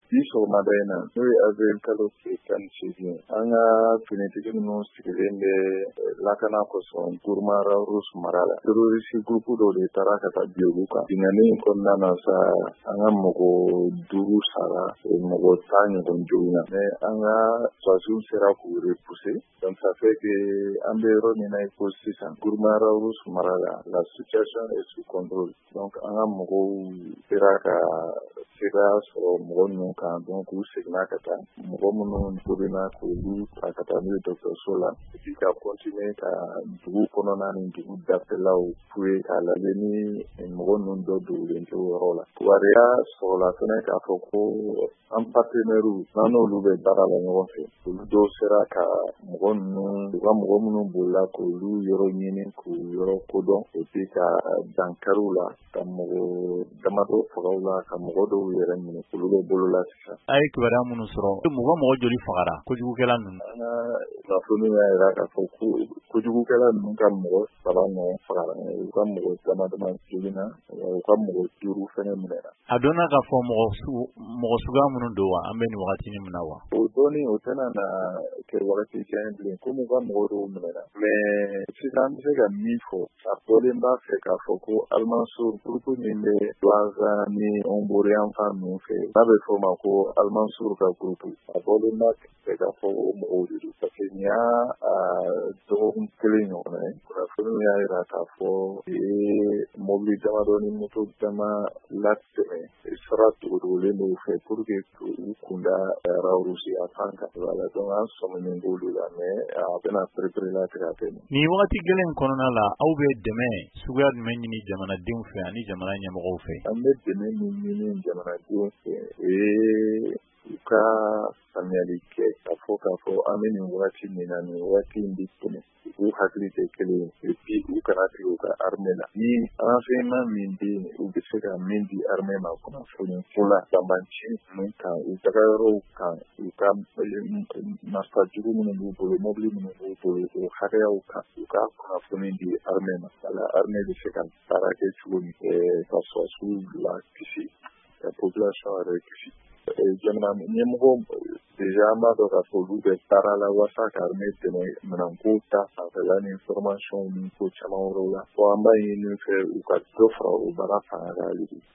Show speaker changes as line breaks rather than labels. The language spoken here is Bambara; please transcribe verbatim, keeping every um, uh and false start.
bi sɔgɔmada in na n'o ye avril kalo tile tan ni seegin an ka finitigi ninnu sigilen bɛ lakana kosɔn Gurumara Rouge mara la terroriste groupe dɔ de taara ka taa bin olu kan dingɛnni in kɔnɔna na sa an ka mɔgɔ duuru sara mɔgɔ tan ɲɔgɔn joginna mais an ka sɔrɔsiw sera k'u repousser donc ça fait que an bɛ yɔrɔ min na i ko sisan Gurumara Rouge mara la la situation est sous contrôle donc an ka mɔgɔw sera ka sera sɔrɔ mɔgɔ ninnu kan donc u seginna ka taa mɔgɔ minnu torina k'olu ta ka taa n'u ye dɔgɔtɔrɔso la et puis ka continuer ka dugu kɔnɔna ni dugu dafɛlaw fouiller k'a lajɛ ni mɔgɔ ninnu dɔ dogolen tɛ o yɔrɔ la wariya sɔrɔla fɛnɛ k'a fɔ ko an partenaires n'an n'olu bɛ baara la ɲɔgɔn fɛ olu dɔw sera ka mɔgɔ ninnu u ka mɔgɔ minnu bolila k'olu yɔrɔ ɲini k'u yɔrɔ kodɔn et puis ka dankari u la ka mɔgɔ damadɔ faga u la ka mɔgɔ dɔw yɛrɛ minɛ olu bɛ bolo la sisan.
A ye kibaruya minnu sɔrɔ mɔgɔ mɔgɔ joli fagara kojugukɛla ninnu.
An ka kunnafoni y'a jira k'a fɔ ko kojugukɛla ninnu ka mɔgɔ saba ɲɔgɔn fagara u ka mɔgɔ dama dama joginna u ka mɔgɔ duuru fɛnɛ minɛna.
A donna k'a fɔ mɔgɔ mɔgɔ suguya minnu don wa an bɛ nin wagati min na wa.
O dɔɔni o tɛna na kɛ wagati jan bilen komi u ka mɔgɔ dɔw minɛna mais sisan an bɛ se ka min fɔ a bɔlen b'a fɛ k'a fɔ ko Almansur groupe min bɛ Douaza ni Ombori yan fan ninnu fɛ n'a bɛ fɔ o ma ko Almansur ka groupe a bɔlen b'a fɛ k'a fɔ o mɔgɔw de don parce que nin y'a dɔgɔkun kelen ɲɔgɔnna ye kunnafoni y'a jira k'a fɔ u ye mobili damadɔ ni moto dama latɛmɛ sira dogodogolen dɔw fɛ pour que k'u kunda Rouge a fan kan voilà donc an sɔminen b'olu la mais a bɛna perepere latigɛ a tɛ nin.
Nin wagati gɛlɛn kɔnɔna la aw bɛ dɛmɛ suguya jumɛn ɲini jamanadenw fɛ ani jamana ɲɛmɔgɔw fɛ.
An bɛ dɛmɛ min ɲini jamanadenw fɛ o ye u ka faamuyali kɛ k'a fɔ k'a fɔ an bɛ nin wagati min na nin wagati in bɛ tɛmɛ u hakili tɛ kelen ye et puis u kana tigɛ u ka armée la ni renseignement min bɛ yen u bɛ se ka min di armée ma kunnafoni ko la banbanci ninnu kan u taga yɔrɔw kan u ka marifa jugu minnu b'u bolo mobili minnu b'u bolo o hakɛyaw kan u ka kunnafoni di armée ma wala armée bɛ se ka baara kɛ cogo min ka sɔrɔsiw la kisi ka population yɛrɛ kisi. Jamana ɲɛmɔgɔ déjà an b'a dɔn k'a fɔ olu bɛ baara la walasa ka armée dɛmɛ minɛnko ta fanfɛla ni formation ni ko caman wɛrɛw la bon an b'a ɲini fɛ u ka dɔ fara o baara fanga kan hali bi.